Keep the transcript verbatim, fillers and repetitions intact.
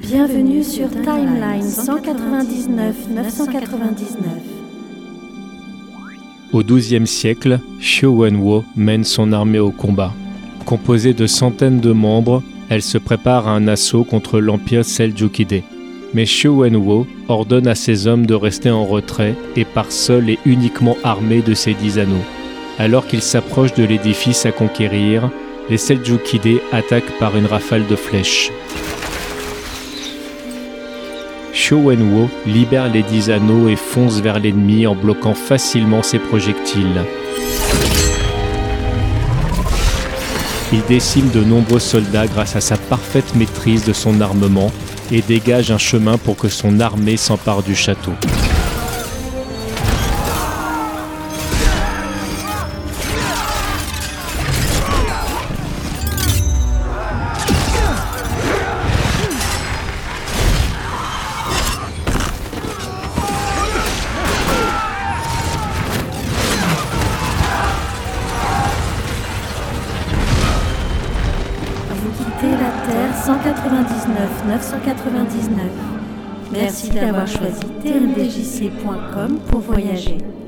Bienvenue sur Timeline cent quatre-vingt-dix-neuf neuf cent quatre-vingt-dix-neuf. Au douzième siècle, Xiao Wenwo mène son armée au combat. Composée de centaines de membres, elle se prépare à un assaut contre l'empire Seljukide. Mais Xiao Wenwo ordonne à ses hommes de rester en retrait et part seul et uniquement armé de ses dix anneaux. Alors qu'ils s'approchent de l'édifice à conquérir, les Seljukide attaquent par une rafale de flèches. Xiao Wenwo libère les dix anneaux et fonce vers l'ennemi en bloquant facilement ses projectiles. Il décime de nombreux soldats grâce à sa parfaite maîtrise de son armement et dégage un chemin pour que son armée s'empare du château. La Terre cent quatre-vingt-dix-neuf neuf cent quatre-vingt-dix-neuf. Merci d'avoir choisi T M D J C point com pour voyager.